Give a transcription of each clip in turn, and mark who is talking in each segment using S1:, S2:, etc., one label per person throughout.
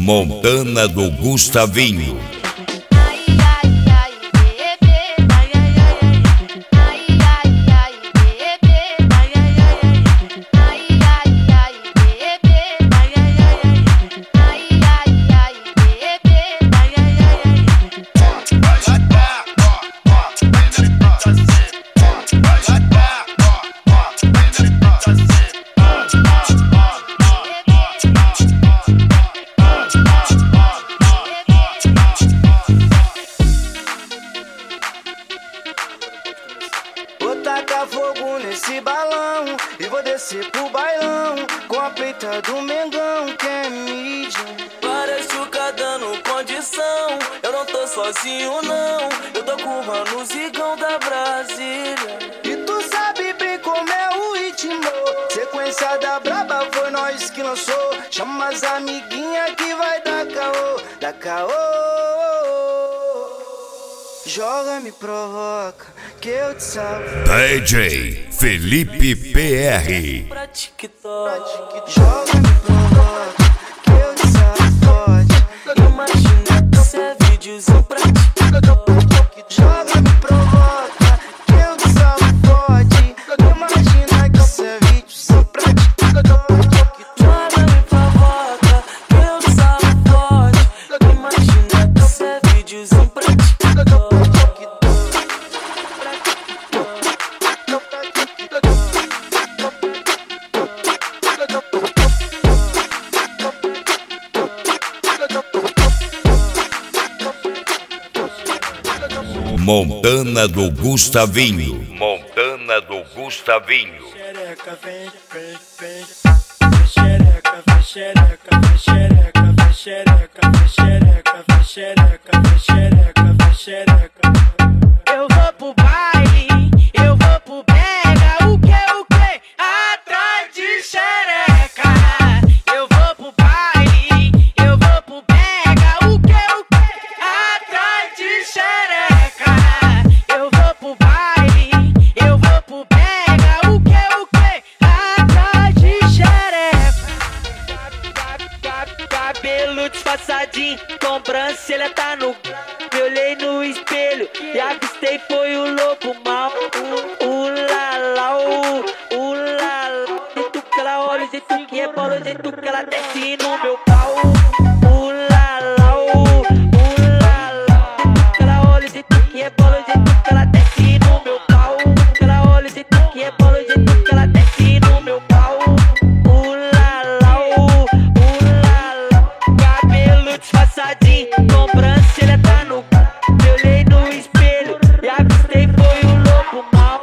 S1: Montana do Gustavinho.
S2: Tacar fogo nesse balão e vou descer pro bailão com a peita do Mengão, que é mídia.
S3: Parece o dando condição, eu não tô sozinho não, eu tô com o mano Zigão da Brasília.
S2: E tu sabe bem como é o ritmo, sequência da braba foi nós que lançou. Chama as amiguinhas que vai dar caô, dá caô. Joga, me provoca, que eu te salvo.
S1: DJ Felipe PR.
S3: Pra TikTok.
S2: Joga, me provoca, que eu te salvo forte.
S3: Imagina que isso é videozinho pra TikTok.
S2: Joga, me provoca, que eu te salvo forte. Imagina que isso é videozinho pra TikTok.
S3: Joga, me provoca, que eu te salvo forte. Imagina que isso é videozinho pra TikTok.
S1: Montana do Gustavinho. Montana do Gustavinho.
S4: Xereca, vem, vem, vem. Xereca, vem, xereca, vem, xereca, vem, xereca, vem, xereca, vem, xereca, vem, xereca, vem, xereca.
S5: Eu vou pro baile, eu vou pro pega, o que, atrás de xereca. Eu vou pro baile, eu vou pro pega, o que, atrás de xereca. Eu vou pro baile, eu vou pro pega, o que, atrás de xereca. Cabelo disfarçadinho, sobrancelha tá no... Me olhei no espelho e avistei foi o lobo mau. Lala, jeito que ela olha, o jeito que rebola, o jeito que ela desce no meu pau. Lala, jeito que ela olha, o jeito que rebola, o jeito que ela desce no meu pau. Que ela olha, o jeito que rebola, o jeito que ela desce no meu pau. Cabelo disfarçadinho, sobrancelha tá no... Me olhei no espelho e avistei foi o lobo mau.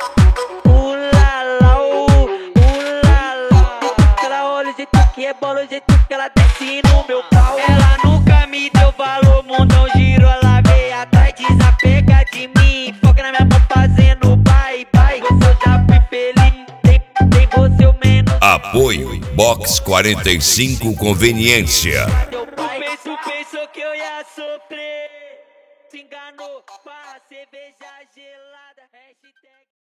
S5: Jeito que ela olha, o jeito que rebola, o jeito que ela desce no meu pau. Ela nunca me deu valor, mundão girou, ela veio atrás, desapega de mim. Foca na minha mão fazendo bye, bye. Você eu já fui feliz, tem você o menos.
S1: Apoio Box 45 Conveniência.
S5: Tu pensou que eu ia sofrer, se enganou com a cerveja gelada. Hashtag